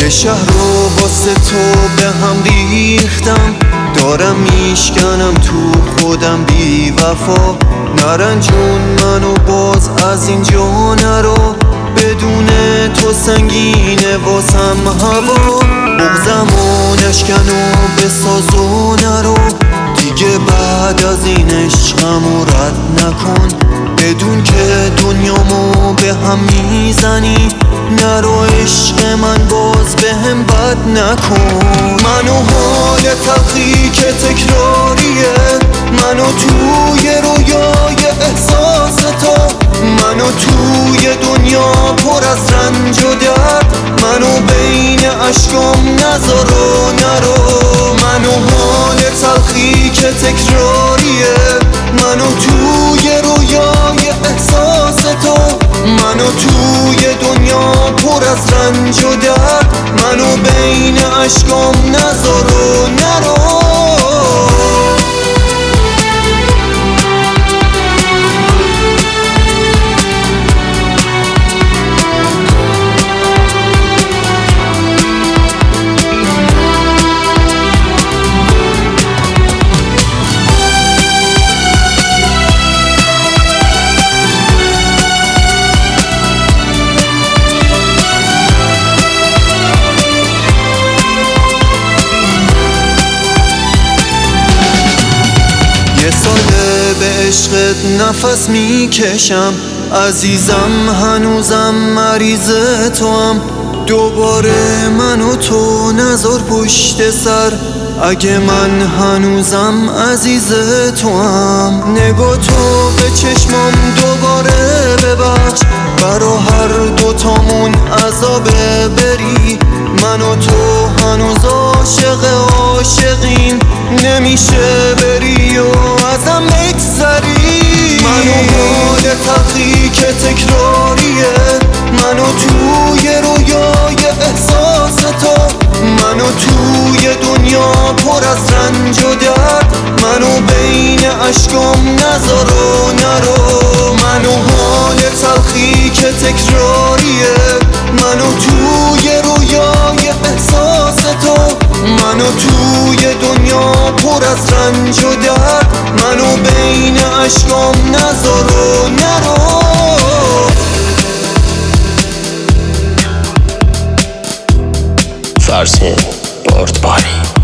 یه شهر رو واسه تو به هم ریختم، دارم میشکنم تو خودم بی وفا. نرنجون منو باز از اینجا نرو، بدون تو سنگینه واسم هوا. بغضمو نشکن و بساز و نرو، دیگه بعد از این عشقمو رد نکن. بدون که دنیامو به هم میزنی، نرو عشق من باز به هم بد نکن. منو حال تلخی که تکراریه، منو توی رویای احساس تو، منو توی دنیا پر از رنج و درد، منو بین عشقام نذار و نرو. منو حال تلخی که تکراریه، منو توی رویای احساس تو، منو توی دنیا پر از رنج و درد، منو بین عشقام نذار و نرو. یه ساله به عشقت نفس میکشم، عزیزم هنوزم مریض توام. دوباره من و تو نذار پشت سر، اگه من هنوزم عزیز توام. نگاه تو به چشمام دوباره ببخش، برا هر دوتامون عذابه بری. من و تو هنوز عاشقین، نمیشه بری و ازم بگذری. منو حال تلخی که تکراریه، منو توی رویای احساس تو، منو توی دنیا پر از رنج و درد، منو بین عشقام نذار و نرو. منو حال تلخی که تکراریه، منو توی رویای احساس تو، منو توی دنیا پر از رنج و درد، منو بین عشقام نذار و نرو. فرزین باردباری.